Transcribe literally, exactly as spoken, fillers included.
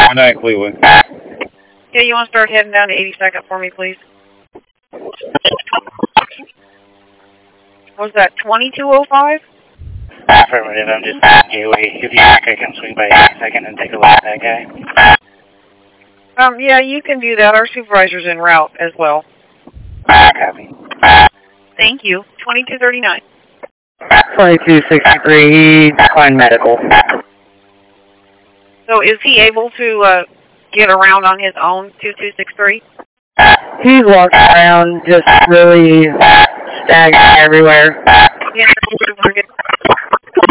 nine Cleveland. Yeah, you want to start heading down to eighty-second for me, please? Was that twenty-two oh five? Affirmative, I'm just asking you, if you like, I can swing by eighty-second and take a look at that guy. Um, yeah, you can do that. Our supervisor's en route as well. Copy. Thank you. twenty-two thirty-nine. twenty-two sixty-three, he declined medical. So is he able to uh, get around on his own, two two six three? He's walking around just really stagnant everywhere. Yeah,